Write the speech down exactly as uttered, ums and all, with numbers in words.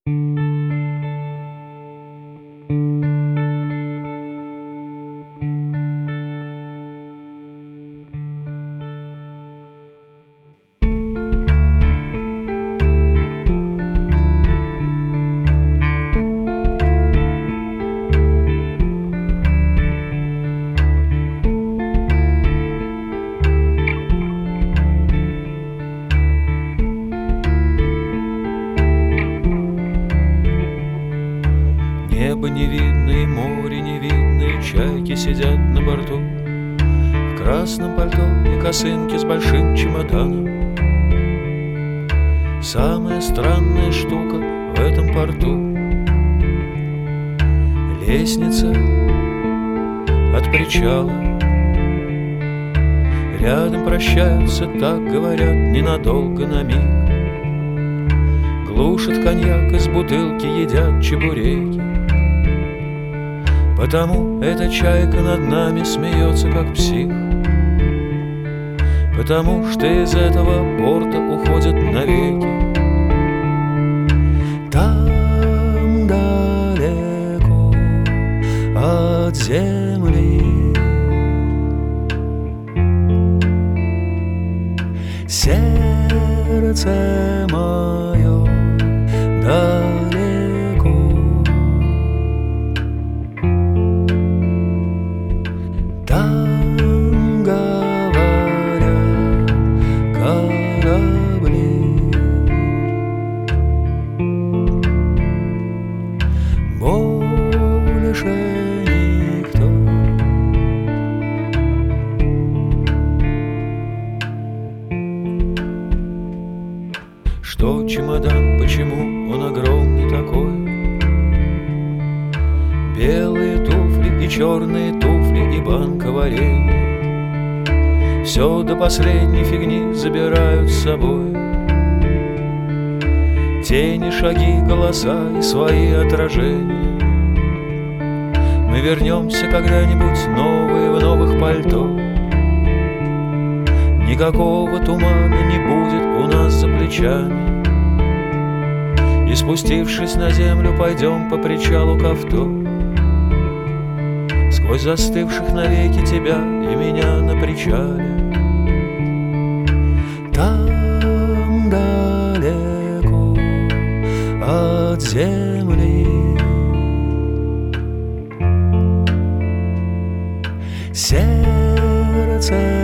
Небо не видно и море не видно, и чайки сидят на борту в красном пальто и косынке с большим чемоданом. Самая странная штука в этом порту — лестница от причала. Рядом прощаются, так говорят, ненадолго, на миг. Глушат коньяк, из бутылки едят чебуреки. Потому эта чайка над нами смеется, как псих. Потому что из этого порта уходят навеки. Там далеко от земли сердце мое далеко. Там говорят корабли. Больше никто. Что чемодан, почему он огромный такой? Белые туфли и черные туфли и банка варенья все до последней фигни забирают с собой. Тени, шаги, голоса и свои отражения. Мы вернемся когда-нибудь новые в новых пальто. Никакого тумана не будет у нас за плечами. И спустившись на землю, пойдем по причалу к авто. Сквозь застывших навеки тебя и меня на причале. Там далеко от земли сердце